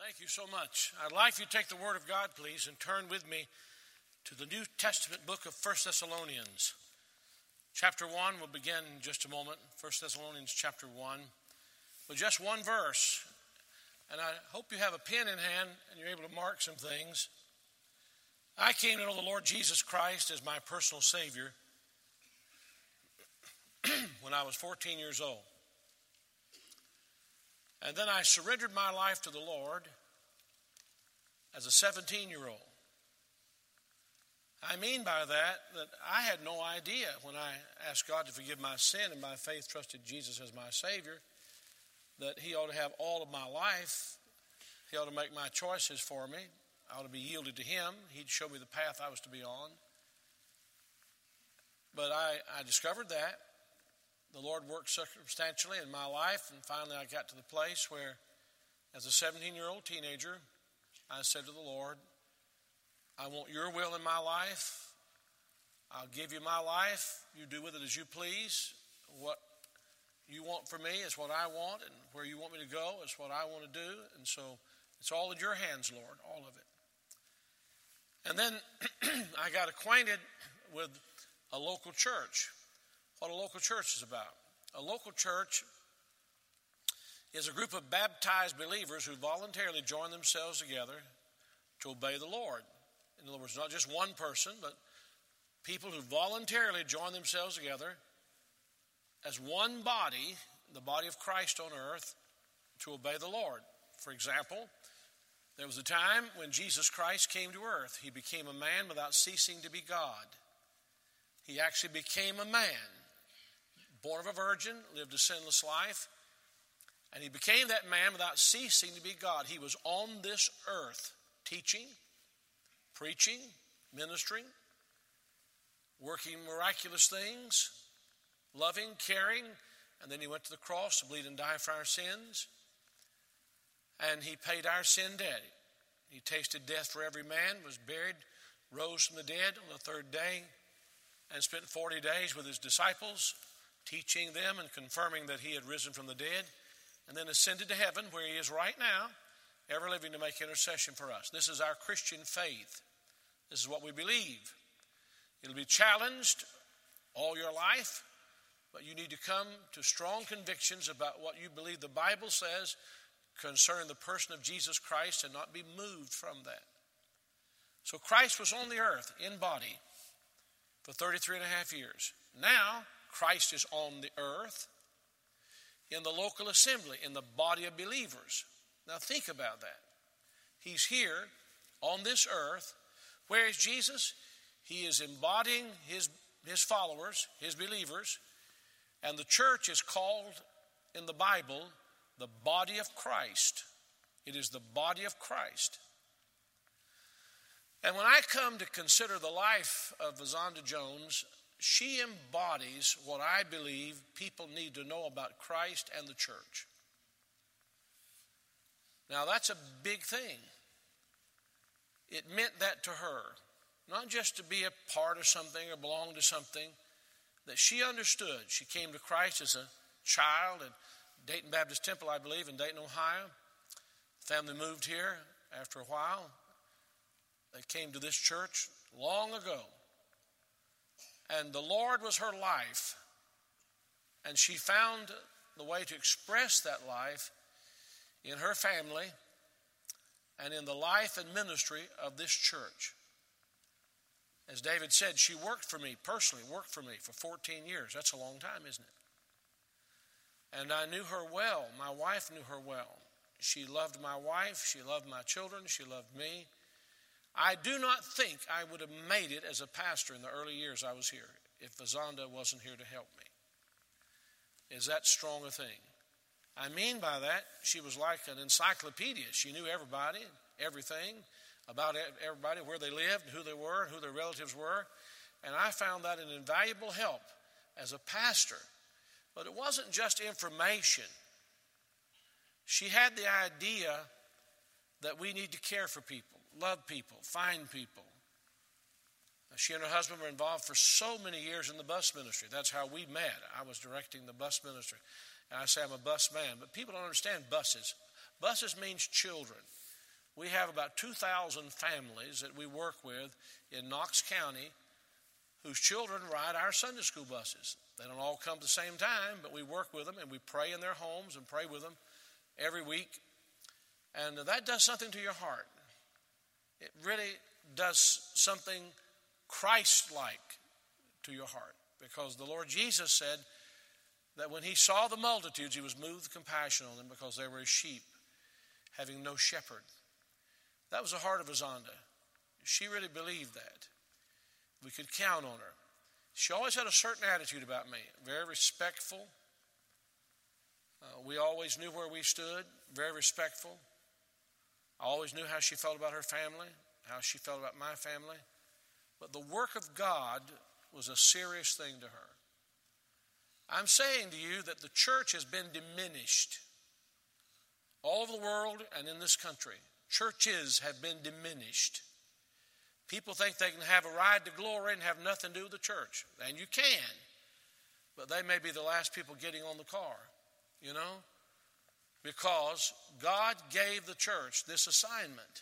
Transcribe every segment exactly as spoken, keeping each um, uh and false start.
Thank you so much. I'd like you to take the Word of God, please, and turn with me to the New Testament book of First Thessalonians. Chapter one will begin in just a moment. First Thessalonians chapter one. With just one verse. And I hope you have a pen in hand and you're able to mark some things. I came to know the Lord Jesus Christ as my personal Savior when I was fourteen years old. And then I surrendered my life to the Lord as a seventeen-year-old. I mean by that that I had no idea when I asked God to forgive my sin and by faith trusted Jesus as my Savior that He ought to have all of my life. He ought to make my choices for me. I ought to be yielded to Him. He'd show me the path I was to be on. But I, I discovered that. The Lord worked circumstantially in my life, and finally I got to the place where, as a seventeen-year-old teenager, I said to the Lord, I want your will in my life. I'll give you my life. You do with it as you please. What you want for me is what I want, and where you want me to go is what I want to do. And so it's all in your hands, Lord, all of it. And then I got acquainted with a local church. What a local church is about. A local church is a group of baptized believers who voluntarily join themselves together to obey the Lord. In other words, not just one person, but people who voluntarily join themselves together as one body, the body of Christ on earth, to obey the Lord. For example, there was a time when Jesus Christ came to earth. He became a man without ceasing to be God. He actually became a man, born of a virgin, lived a sinless life, and he became that man without ceasing to be God. He was on this earth teaching, preaching, ministering, working miraculous things, loving, caring, and then he went to the cross to bleed and die for our sins, and he paid our sin debt. He tasted death for every man, was buried, rose from the dead on the third day, and spent forty days with his disciples, teaching them and confirming that he had risen from the dead, and then ascended to heaven where he is right now, ever living to make intercession for us. This is our Christian faith. This is what we believe. It'll be challenged all your life, but you need to come to strong convictions about what you believe the Bible says concerning the person of Jesus Christ and not be moved from that. So Christ was on the earth in body for thirty-three and a half years. Now, Christ is on the earth in the local assembly, in the body of believers. Now think about that. He's here on this earth. Where is Jesus? He is embodying his, his followers, his believers, and the church is called in the Bible the body of Christ. It is the body of Christ. And when I come to consider the life of Vazonda Jones, she embodies what I believe people need to know about Christ and the church. Now, that's a big thing. It meant that to her, not just to be a part of something or belong to something, that she understood. She came to Christ as a child at Dayton Baptist Temple, I believe, in Dayton, Ohio. Family moved here after a while. They came to this church long ago. And the Lord was her life. And she found the way to express that life in her family and in the life and ministry of this church. As David said, she worked for me, personally worked for me for fourteen years. That's a long time, isn't it? And I knew her well. My wife knew her well. She loved my wife. She loved my children. She loved me. I do not think I would have made it as a pastor in the early years I was here if Vazonda wasn't here to help me. Is that strong a thing? I mean by that, she was like an encyclopedia. She knew everybody, everything, about everybody, where they lived, who they were, and who their relatives were. And I found that an invaluable help as a pastor. But it wasn't just information. She had the idea that we need to care for people, love people, find people. She and her husband were involved for so many years in the bus ministry. That's how we met. I was directing the bus ministry. And I say I'm a bus man, but people don't understand buses. Buses means children. We have about two thousand families that we work with in Knox County whose children ride our Sunday school buses. They don't all come at the same time, but we work with them and we pray in their homes and pray with them every week. And that does something to your heart. It really does something Christ-like to your heart, because the Lord Jesus said that when he saw the multitudes, he was moved with compassion on them because they were as sheep, having no shepherd. That was the heart of Azanda. She really believed that. We could count on her. She always had a certain attitude about me, very respectful. Uh, we always knew where we stood, very respectful. I always knew how she felt about her family, how she felt about my family. But the work of God was a serious thing to her. I'm saying to you that the church has been diminished all over the world and in this country. Churches have been diminished. People think they can have a ride to glory and have nothing to do with the church. And you can. But they may be the last people getting on the car, you know? Because God gave the church this assignment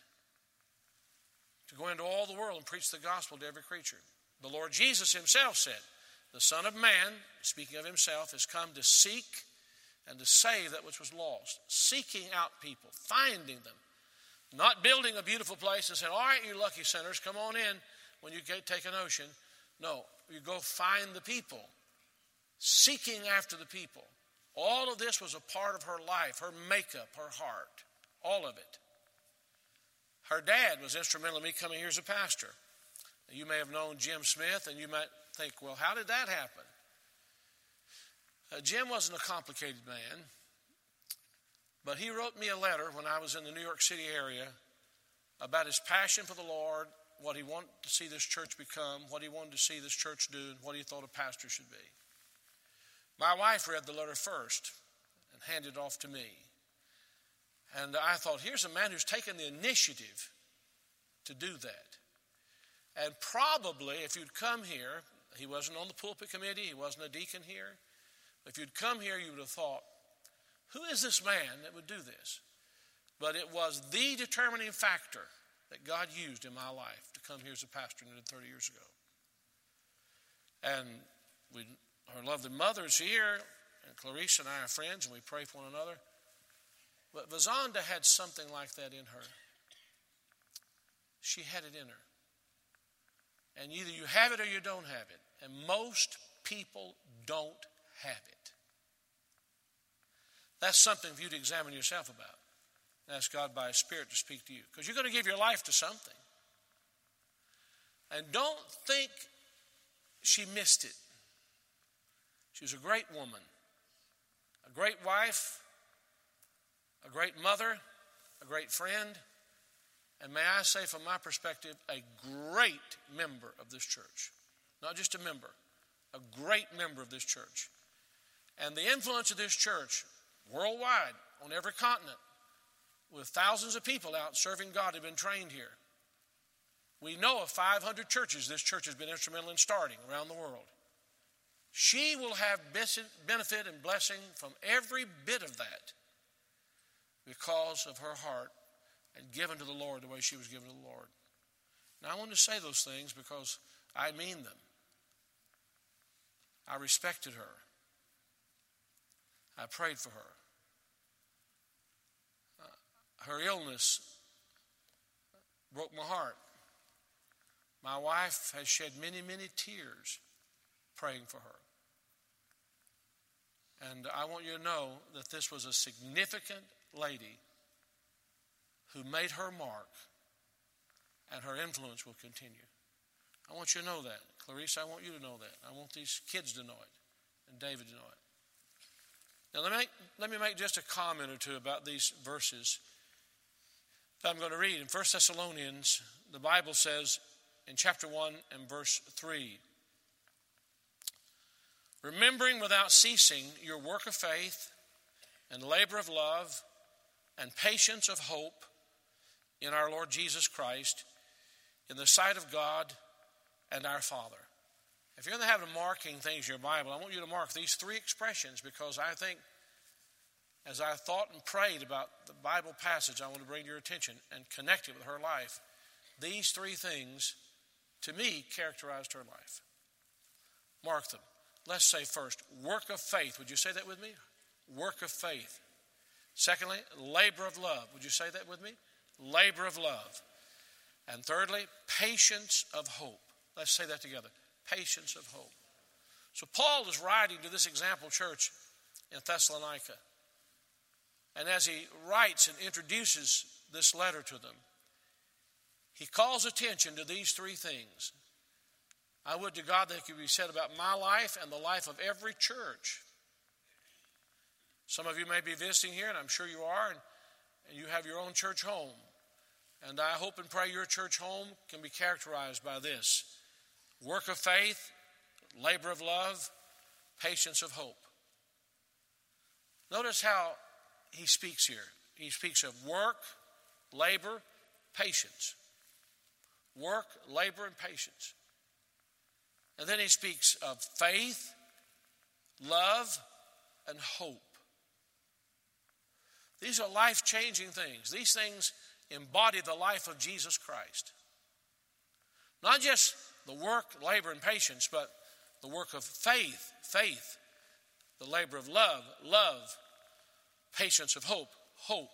to go into all the world and preach the gospel to every creature. The Lord Jesus himself said, the Son of Man, speaking of himself, has come to seek and to save that which was lost. Seeking out people, finding them. Not building a beautiful place and saying, all right, you lucky sinners, come on in when you take an ocean. No, you go find the people. Seeking after the people. All of this was a part of her life, her makeup, her heart, all of it. Her dad was instrumental in me coming here as a pastor. You may have known Jim Smith, and you might think, well, how did that happen? Uh, Jim wasn't a complicated man, but he wrote me a letter when I was in the New York City area about his passion for the Lord, what he wanted to see this church become, what he wanted to see this church do, and what he thought a pastor should be. My wife read the letter first and handed it off to me. And I thought, here's a man who's taken the initiative to do that. And probably, if you'd come here, he wasn't on the pulpit committee, he wasn't a deacon here. If you'd come here, you would have thought, who is this man that would do this? But it was the determining factor that God used in my life to come here as a pastor nearly thirty years ago. And we, our lovely mother's here, and Clarice and I are friends, and we pray for one another. But Vazanda had something like that in her. She had it in her. And either you have it or you don't have it. And most people don't have it. That's something for you to examine yourself about. Ask God by His Spirit to speak to you. Because you're going to give your life to something. And don't think she missed it. She was a great woman. A great wife. A great mother. A great friend. And may I say from my perspective, a great member of this church. Not just a member. A great member of this church. And the influence of this church worldwide, on every continent, with thousands of people out serving God have been trained here. We know of five hundred churches this church has been instrumental in starting around the world. She will have benefit and blessing from every bit of that because of her heart and given to the Lord the way she was given to the Lord. Now I want to say those things because I mean them. I respected her. I prayed for her. Uh, her illness broke my heart. My wife has shed many, many tears praying for her. And I want you to know that this was a significant lady who made her mark, and her influence will continue. I want you to know that. Clarice, I want you to know that. I want these kids to know it, and David to know it. Now, let me make, let me make just a comment or two about these verses that I'm going to read. In First Thessalonians, the Bible says in chapter one and verse three, remembering without ceasing your work of faith and labor of love and patience of hope in our Lord Jesus Christ, in the sight of God and our Father. If you're going to have to marking things in your Bible, I want you to mark these three expressions because I think as I thought and prayed about the Bible passage I want to bring to your attention and connect it with her life, these three things, to me, characterized her life. Mark them. Let's say first, work of faith. Would you say that with me? Work of faith. Secondly, labor of love. Would you say that with me? Labor of love. And thirdly, patience of hope. Let's say that together. Patience of hope. So Paul is writing to this example church in Thessalonica. And as he writes and introduces this letter to them, he calls attention to these three things. I would to God that it could be said about my life and the life of every church. Some of you may be visiting here, and I'm sure you are, and, and you have your own church home. And I hope and pray your church home can be characterized by this: work of faith, labor of love, patience of hope. Notice how he speaks here. He speaks of work, labor, patience. Work, labor, and patience. And then he speaks of faith, love, and hope. These are life-changing things. These things embody the life of Jesus Christ. Not just the work, labor, and patience, but the work of faith, faith, the labor of love, love, patience of hope, hope.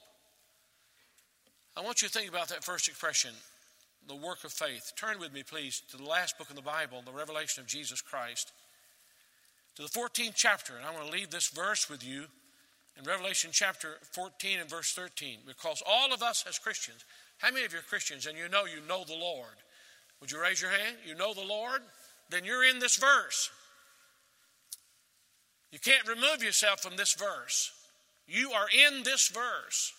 I want you to think about that first expression, the work of faith. Turn with me, please, to the last book in the Bible, the Revelation of Jesus Christ, to the fourteenth chapter. And I want to leave this verse with you in Revelation chapter fourteen and verse thirteen, because all of us as Christians, how many of you are Christians and you know you know the Lord? Would you raise your hand? You know the Lord? Then you're in this verse. You can't remove yourself from this verse. You are in this verse.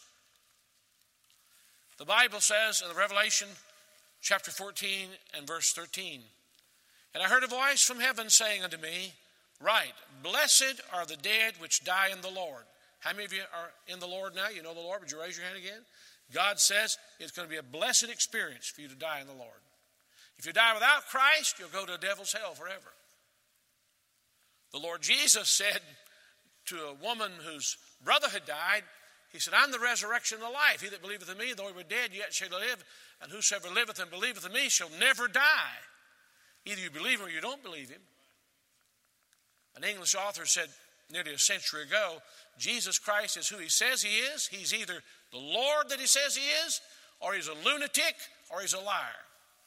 The Bible says in the Revelation chapter fourteen and verse thirteen, "And I heard a voice from heaven saying unto me, Write, blessed are the dead which die in the Lord." How many of you are in the Lord now? You know the Lord. Would you raise your hand again? God says it's going to be a blessed experience for you to die in the Lord. If you die without Christ, you'll go to the devil's hell forever. The Lord Jesus said to a woman whose brother had died, he said, "I'm the resurrection and the life. He that believeth in me, though he were dead, yet shall he live. And whosoever liveth and believeth in me shall never die." Either you believe him or you don't believe him. An English author said nearly a century ago, Jesus Christ is who he says he is. He's either the Lord that he says he is, or he's a lunatic, or he's a liar.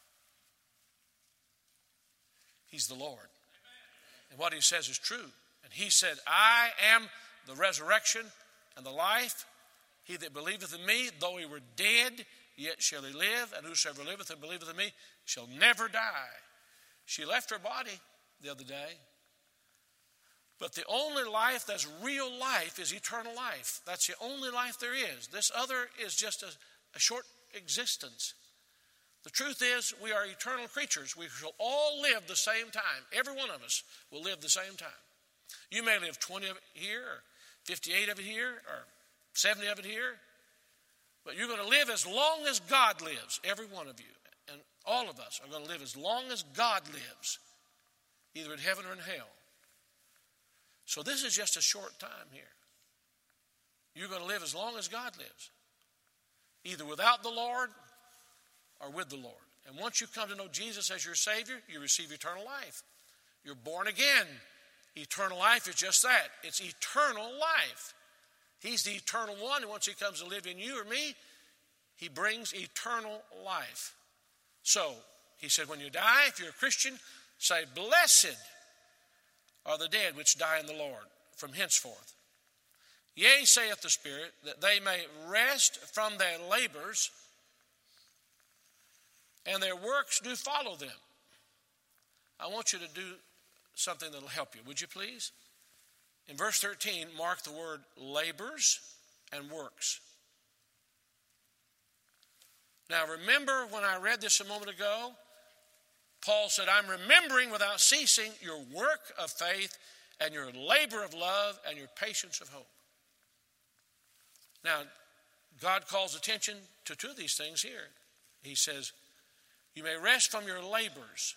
He's the Lord. And what he says is true. And he said, "I am the resurrection and the life. He that believeth in me, though he were dead, yet shall he live. And whosoever liveth and believeth in me shall never die." She left her body the other day. But the only life that's real life is eternal life. That's the only life there is. This other is just a, a short existence. The truth is, we are eternal creatures. We shall all live the same time. Every one of us will live the same time. You may live twenty of it here, or fifty-eight of it here, or seventy of it here. But you're going to live as long as God lives, every one of you. And all of us are going to live as long as God lives, either in heaven or in hell. So this is just a short time here. You're going to live as long as God lives, either without the Lord or with the Lord. And once you come to know Jesus as your Savior, you receive eternal life. You're born again. Eternal life is just that. It's eternal life. He's the eternal one, and once he comes to live in you or me, he brings eternal life. So, he said, when you die, if you're a Christian, say, "Blessed are the dead which die in the Lord from henceforth. Yea, saith the Spirit, that they may rest from their labors, and their works do follow them." I want you to do something that will help you. Would you please? In verse thirteen, mark the word labors and works. Now remember when I read this a moment ago, Paul said, "I'm remembering without ceasing your work of faith and your labor of love and your patience of hope." Now, God calls attention to two of these things here. He says, you may rest from your labors,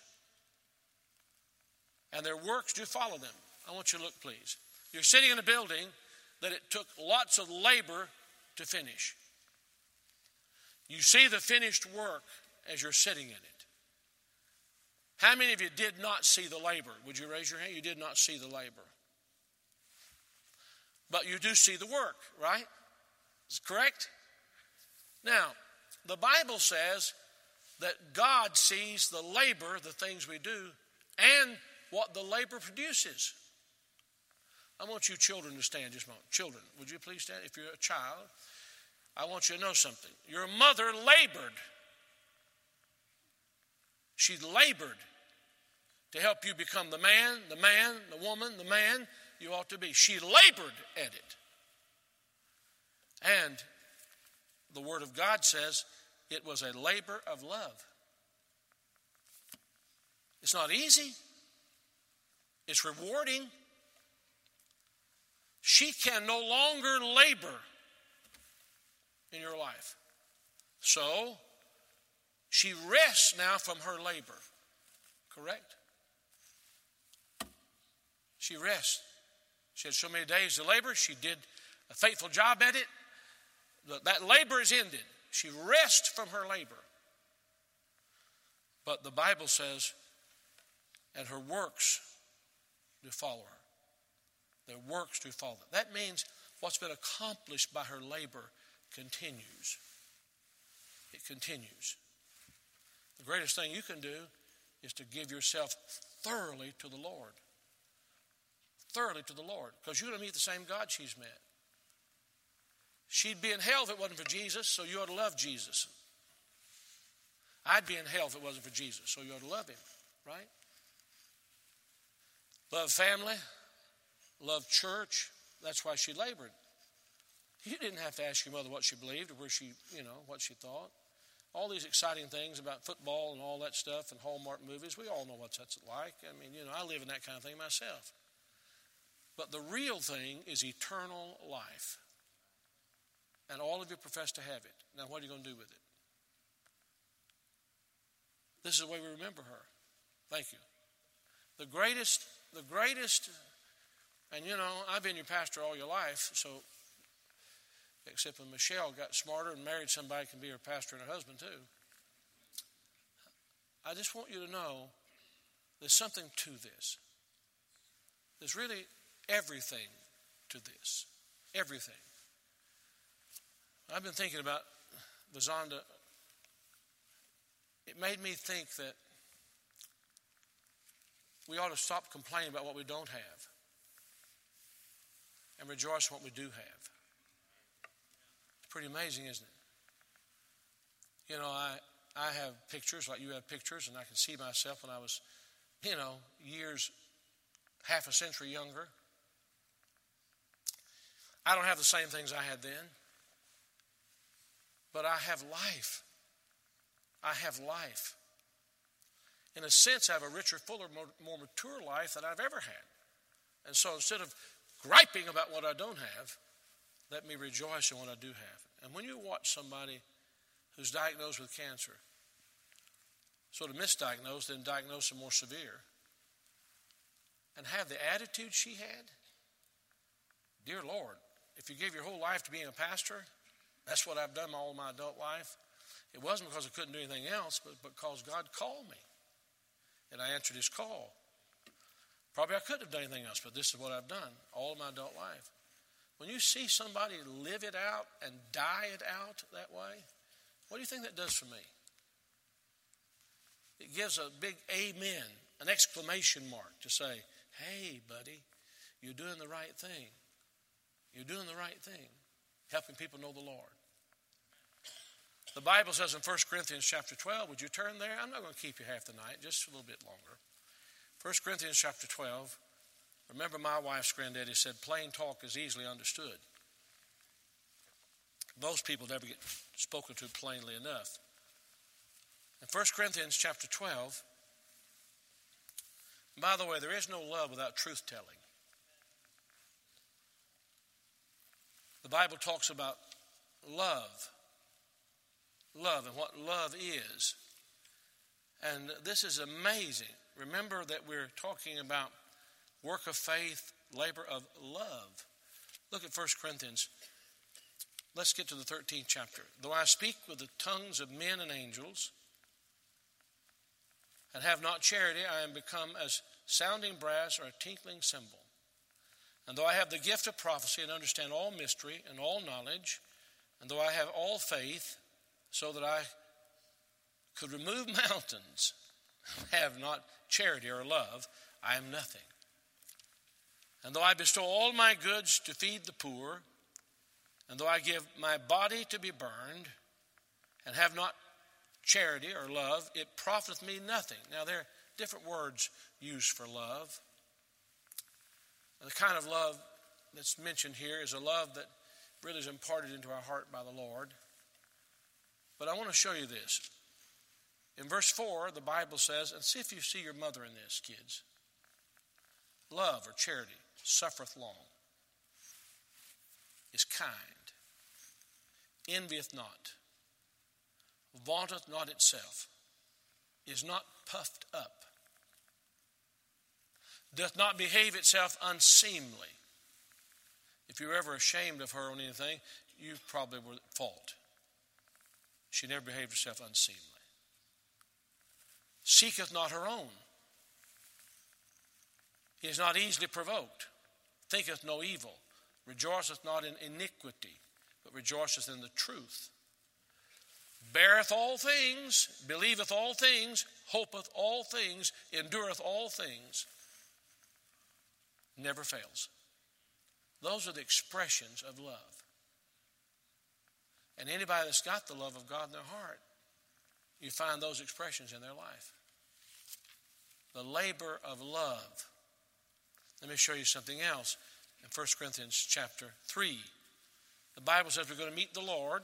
and their works do follow them. I want you to look, please. You're sitting in a building that it took lots of labor to finish. You see the finished work as you're sitting in it. How many of you did not see the labor? Would you raise your hand? You did not see the labor. But you do see the work, right? Is it correct? Now, the Bible says that God sees the labor, the things we do, and what the labor produces. I want you children to stand just a moment. Children, would you please stand? If you're a child, I want you to know something. Your mother labored. She labored to help you become the man, the man, the woman, the man you ought to be. She labored at it. And the Word of God says it was a labor of love. It's not easy. It's rewarding. She can no longer labor in your life. So, she rests now from her labor. Correct? She rests. She had so many days to labor. She did a faithful job at it. That labor is ended. She rests from her labor. But the Bible says, and her works do follow her. Their works do follow. That means what's been accomplished by her labor continues. It continues. The greatest thing you can do is to give yourself thoroughly to the Lord. Thoroughly to the Lord. Because you're going to meet the same God she's met. She'd be in hell if it wasn't for Jesus, so you ought to love Jesus. I'd be in hell if it wasn't for Jesus, so you ought to love him, right? Love family, love church. That's why she labored. You didn't have to ask your mother what she believed or where she, you know, what she thought. All these exciting things about football and all that stuff and Hallmark movies, we all know what that's like. I mean, you know, I live in that kind of thing myself. But the real thing is eternal life. And all of you profess to have it. Now, what are you going to do with it? This is the way we remember her. Thank you. The greatest, the greatest, and you know, I've been your pastor all your life, so, except when Michelle got smarter and married somebody who can be her pastor and her husband too. I just want you to know there's something to this. There's really everything to this. Everything. I've been thinking about Vazonda. It made me think that we ought to stop complaining about what we don't have and rejoice in what we do have. It's pretty amazing, isn't it? You know, I, I have pictures like you have pictures, and I can see myself when I was, you know, years, half a century younger. I don't have the same things I had then. But I have life. I have life. In a sense, I have a richer, fuller, more, more mature life than I've ever had. And so instead of griping about what I don't have, let me rejoice in what I do have. And when you watch somebody who's diagnosed with cancer, sort of misdiagnosed, then diagnosed and more severe, and have the attitude she had, dear Lord, if you give your whole life to being a pastor, that's what I've done all my adult life. It wasn't because I couldn't do anything else, but because God called me. And I answered his call. Probably I couldn't have done anything else, but this is what I've done all of my adult life. When you see somebody live it out and die it out that way, what do you think that does for me? It gives a big amen, an exclamation mark to say, hey, buddy, you're doing the right thing. You're doing the right thing, helping people know the Lord. The Bible says in First Corinthians chapter twelve, would you turn there? I'm not going to keep you half the night, just a little bit longer. First Corinthians chapter twelve. Remember my wife's granddaddy said, plain talk is easily understood. Most people never get spoken to plainly enough. In First Corinthians chapter twelve, by the way, there is no love without truth-telling. The Bible talks about love. Love and what love is. And this is amazing. Remember that we're talking about work of faith, labor of love. Look at First Corinthians. Let's get to the thirteenth chapter. Though I speak with the tongues of men and angels, and have not charity, I am become as sounding brass or a tinkling cymbal. And though I have the gift of prophecy and understand all mystery and all knowledge, and though I have all faith, so that I could remove mountains, have not charity or love, I am nothing. And though I bestow all my goods to feed the poor, and though I give my body to be burned, and have not charity or love, it profiteth me nothing. Now there are different words used for love. The kind of love that's mentioned here is a love that really is imparted into our heart by the Lord. But I want to show you this. In verse four, the Bible says, and see if you see your mother in this, kids. Love or charity suffereth long, is kind, envieth not, vaunteth not itself, is not puffed up, doth not behave itself unseemly. If you were ever ashamed of her on anything, you probably were at fault. She never behaved herself unseemly. Seeketh not her own. Is not easily provoked. Thinketh no evil. Rejoiceth not in iniquity, but rejoiceth in the truth. Beareth all things, believeth all things, hopeth all things, endureth all things. Never fails. Those are the expressions of love. And anybody that's got the love of God in their heart, you find those expressions in their life. The labor of love. Let me show you something else. In First Corinthians chapter three, the Bible says we're going to meet the Lord.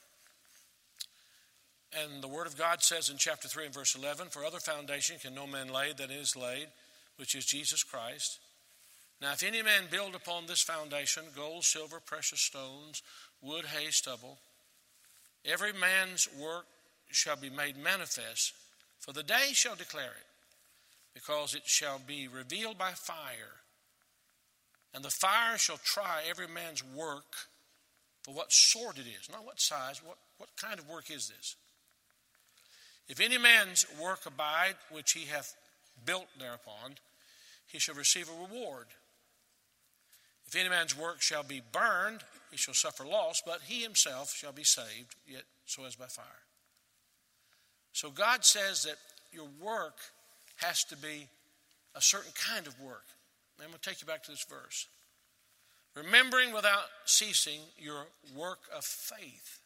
And the Word of God says in chapter three and verse eleven, for other foundation can no man lay than is laid, which is Jesus Christ. Now if any man build upon this foundation, gold, silver, precious stones, wood, hay, stubble, every man's work shall be made manifest, for the day shall declare it, because it shall be revealed by fire. And the fire shall try every man's work for what sort it is, not what size, what, what kind of work is this. If any man's work abide, which he hath built thereupon, he shall receive a reward. If any man's work shall be burned, he shall suffer loss, but he himself shall be saved, yet so as by fire. So God says that your work has to be a certain kind of work. I'm going to take you back to this verse. Remembering without ceasing your work of faith.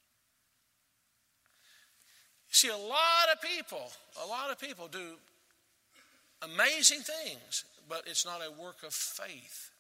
You see, a lot of people, a lot of people do amazing things, but it's not a work of faith.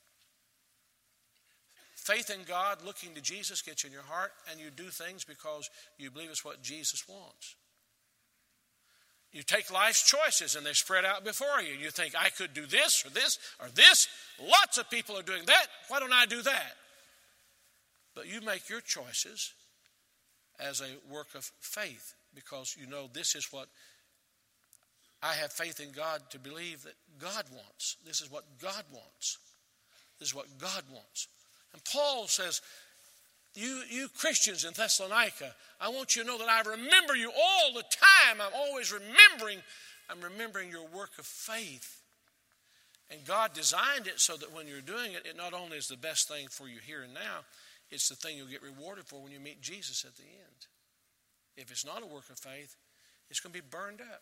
Faith in God, looking to Jesus, gets in your heart, and you do things because you believe it's what Jesus wants. You take life's choices and they spread out before you. You think, I could do this or this or this. Lots of people are doing that. Why don't I do that? But you make your choices as a work of faith because you know this is what I have faith in God to believe that God wants. This is what God wants. This is what God wants. And Paul says, You, you Christians in Thessalonica, I want you to know that I remember you all the time. I'm always remembering. I'm remembering your work of faith. And God designed it so that when you're doing it, it not only is the best thing for you here and now, it's the thing you'll get rewarded for when you meet Jesus at the end. If it's not a work of faith, it's going to be burned up.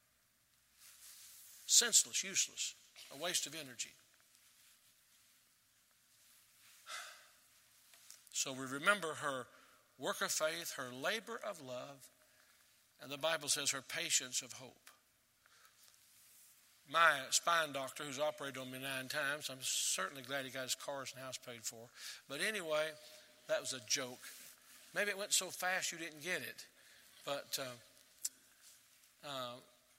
Senseless, useless, a waste of energy. So we remember her work of faith, her labor of love, and the Bible says her patience of hope. My spine doctor, who's operated on me nine times, I'm certainly glad he got his cars and house paid for. But anyway, that was a joke. Maybe it went so fast you didn't get it. But uh, uh,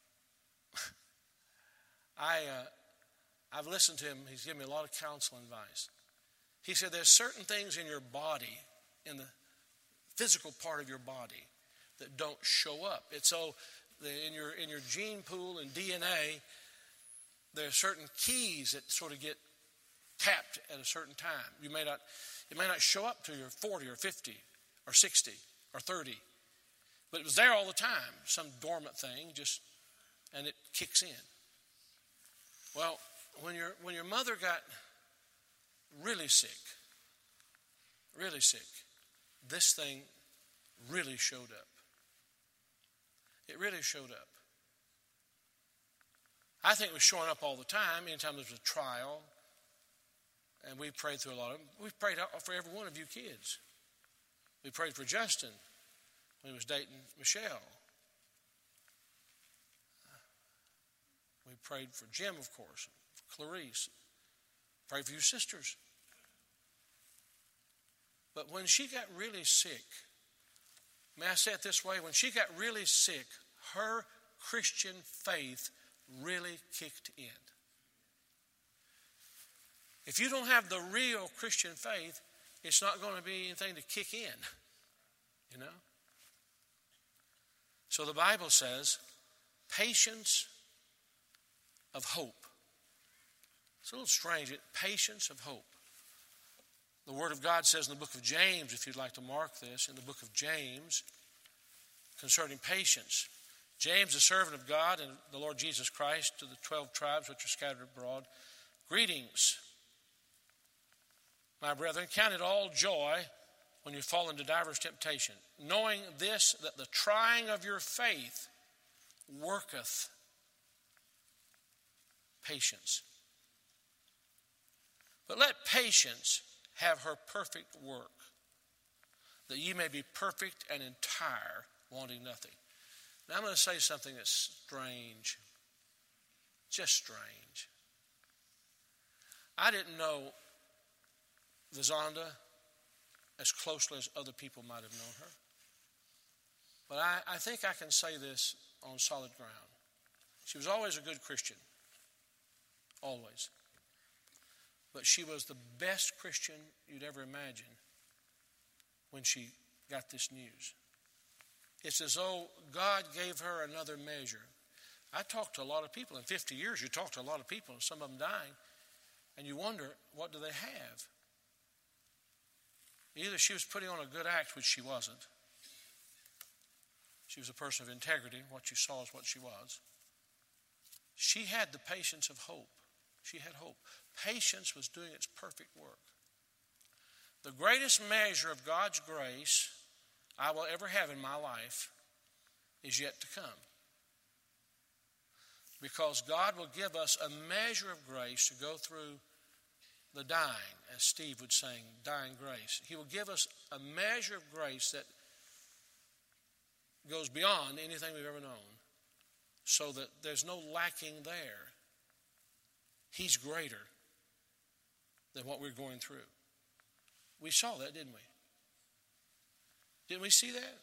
I, uh, I've listened to him. He's given me a lot of counsel and advice. He said there's certain things in your body, in the physical part of your body, that don't show up. It's so in your in your gene pool and D N A, there are certain keys that sort of get capped at a certain time. You may not, it may not show up till you're forty or fifty or sixty or thirty. But it was there all the time, some dormant thing, just, and it kicks in. Well, when your when your mother got really sick, really sick, this thing really showed up. It really showed up. I think it was showing up all the time. Anytime there was a trial, and we prayed through a lot of them. We've prayed for every one of you kids. We prayed for Justin when he was dating Michelle. We prayed for Jim, of course, for Clarice. Prayed for your sisters. But when she got really sick, may I say it this way? When she got really sick, her Christian faith really kicked in. If you don't have the real Christian faith, it's not going to be anything to kick in, you know. So the Bible says, patience of hope. It's a little strange, patience of hope. The Word of God says in the book of James, if you'd like to mark this, in the book of James, concerning patience. James, the servant of God and the Lord Jesus Christ, to the twelve tribes which are scattered abroad, greetings. My brethren, count it all joy when you fall into divers temptation, knowing this, that the trying of your faith worketh patience. But let patience have her perfect work, that ye may be perfect and entire, wanting nothing. Now I'm going to say something that's strange, just strange. I didn't know Vizonda as closely as other people might have known her. But I, I think I can say this on solid ground. She was always a good Christian. Always. But she was the best Christian you'd ever imagine when she got this news. It's as though God gave her another measure. I talked to a lot of people. In fifty years, you talk to a lot of people, and some of them dying, and you wonder, what do they have? Either she was putting on a good act, which she wasn't. She was a person of integrity. What you saw is what she was. She had the patience of hope. She had hope. Patience was doing its perfect work. The greatest measure of God's grace I will ever have in my life is yet to come. Because God will give us a measure of grace to go through the dying, as Steve would sing, dying grace. He will give us a measure of grace that goes beyond anything we've ever known, so that there's no lacking there. He's greater than what we're going through. We saw that, didn't we? Didn't we see that?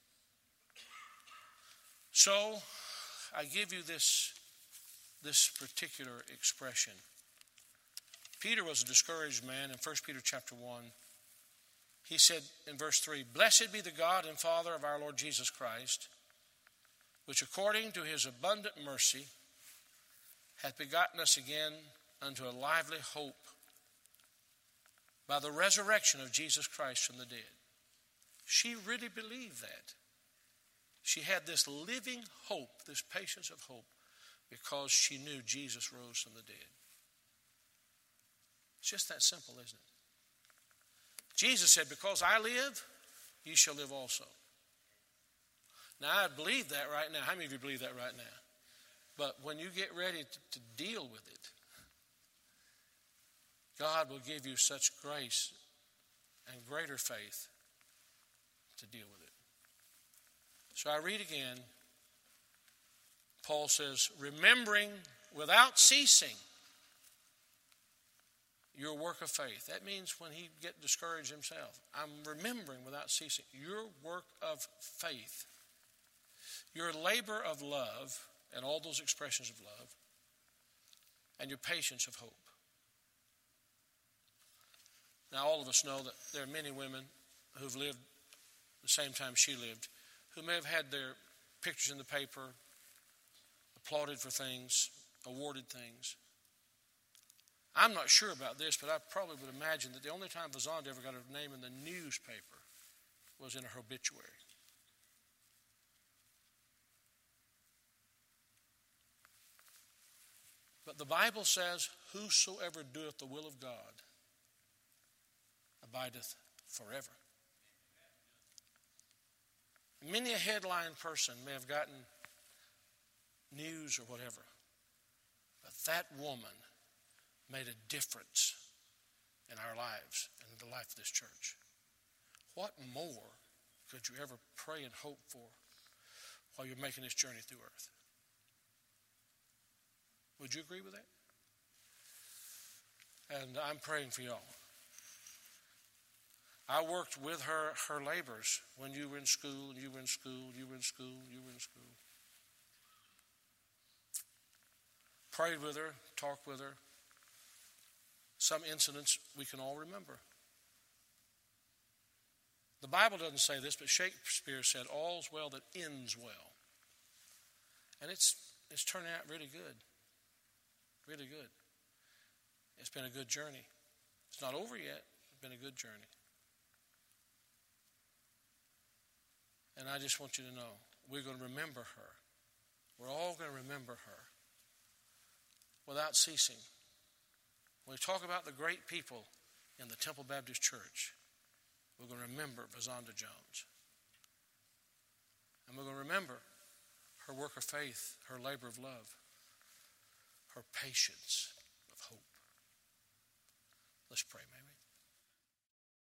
So, I give you this, this particular expression. Peter was a discouraged man in First Peter chapter one. He said in verse three, "Blessed be the God and Father of our Lord Jesus Christ, which according to his abundant mercy hath begotten us again unto a lively hope by the resurrection of Jesus Christ from the dead." She really believed that. She had this living hope, this patience of hope, because she knew Jesus rose from the dead. It's just that simple, isn't it? Jesus said, "Because I live, you shall live also." Now, I believe that right now. How many of you believe that right now? But when you get ready to, to deal with it, God will give you such grace and greater faith to deal with it. So I read again. Paul says, "Remembering without ceasing your work of faith." That means when he get discouraged himself, I'm remembering without ceasing your work of faith, your labor of love, and all those expressions of love, and your patience of hope. Now, all of us know that there are many women who've lived the same time she lived, who may have had their pictures in the paper, applauded for things, awarded things. I'm not sure about this, but I probably would imagine that the only time Vazanda ever got her name in the newspaper was in her obituary. But the Bible says, whosoever doeth the will of God abideth forever. Many a headline person may have gotten news or whatever, but that woman made a difference in our lives and in the life of this church. What more could you ever pray and hope for while you're making this journey through earth? Would you agree with that? And I'm praying for y'all. I worked with her, her labors when you were in school, and you were in school, you were in school, you were in school. Prayed with her, talked with her. Some incidents we can all remember. The Bible doesn't say this, but Shakespeare said, all's well that ends well. And it's it's turning out really good. Really good. It's been a good journey. It's not over yet. It's been a good journey. And I just want you to know, we're going to remember her. We're all going to remember her without ceasing. When we talk about the great people in the Temple Baptist Church, we're going to remember Vazanda Jones. And we're going to remember her work of faith, her labor of love, her patience of hope. Let's pray, maybe.